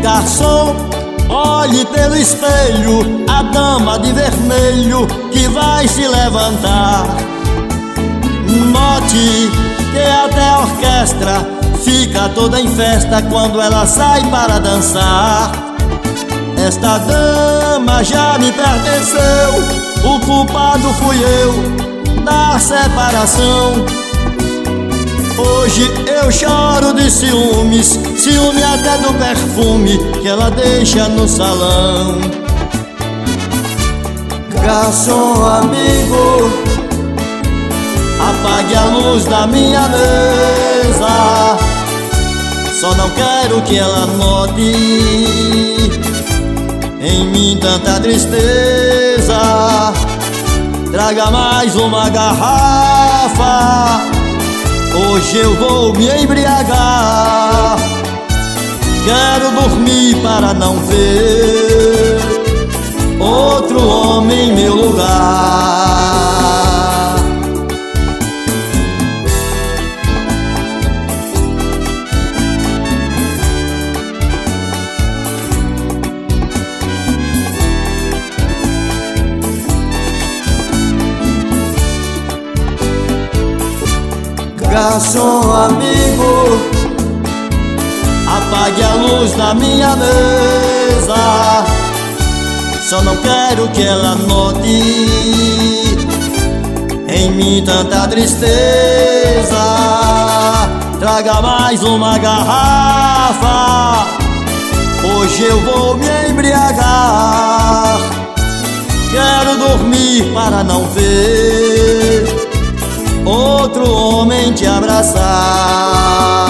Garçom, olhe pelo espelho a dama de vermelho que vai se levantar. Note que até a orquestra fica toda em festa quando ela sai para dançar. Esta dama já me pertenceu, o culpado fui eu da separação. Hoje eu choro de ciúmes, ciúme até do perfume que ela deixa no salão. Garçom amigo, apague a luz da minha mesa. Só não quero que ela note em mim tanta tristeza. Traga mais uma garrafa, hoje eu vou me embriagar. Quero dormir para não ver outro homem em meu lugar. Garçom amigo, apague a luz da minha mesa. Só não quero que ela note em mim tanta tristeza. Traga mais uma garrafa, hoje eu vou me embriagar. Quero dormir para não ver outro homem te abraçar.